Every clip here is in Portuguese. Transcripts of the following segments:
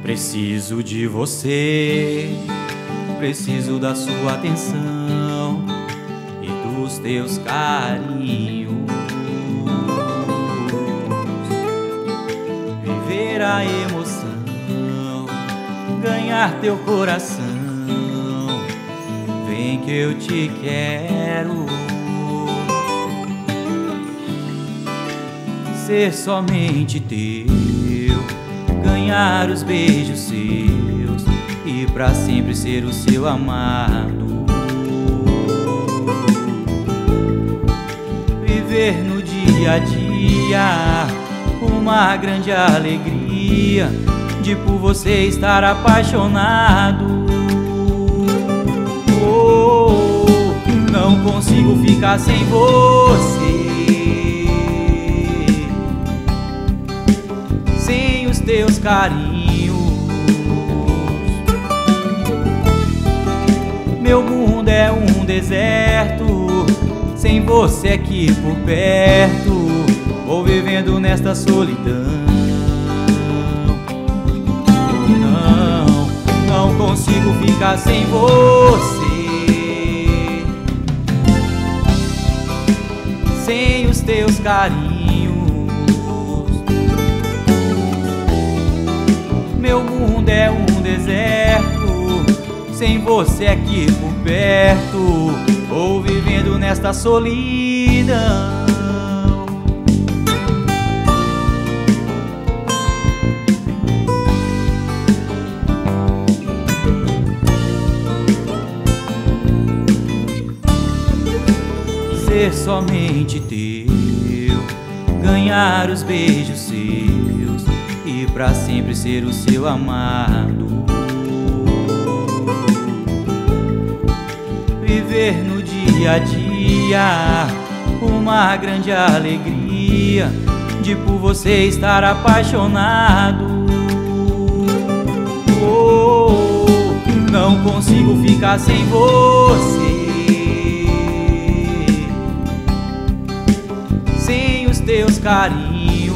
Preciso de você, preciso da sua atenção e dos teus carinhos. Viver a emoção, ganhar teu coração. Vem que eu te quero. Ser somente teu, ganhar os beijos seus e pra sempre ser o seu amado. Viver no dia a dia uma grande alegria de por você estar apaixonado. Oh, não consigo ficar sem você, sem os teus carinhos. Meu mundo é um deserto, sem você aqui por perto, vou vivendo nesta solidão. Não consigo ficar sem você, sem os teus carinhos. Meu mundo é um deserto, sem você aqui por perto, vou vivendo nesta solidão. Ser somente teu, ganhar os beijos seus e pra sempre ser o seu amado. Viver no dia a dia uma grande alegria de por você estar apaixonado. Oh, não consigo ficar sem você, sem os teus carinhos.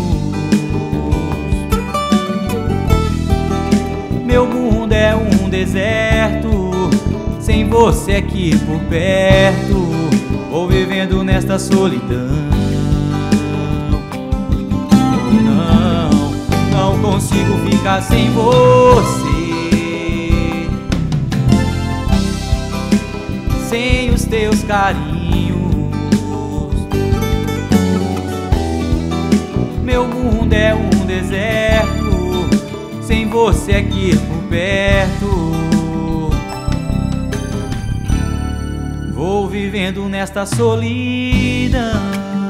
Meu mundo é um deserto, sem você aqui por perto, vou vivendo nesta solidão. Não consigo ficar sem você, sem os teus carinhos. Meu mundo é um deserto, sem você aqui por perto, vou vivendo nesta solidão.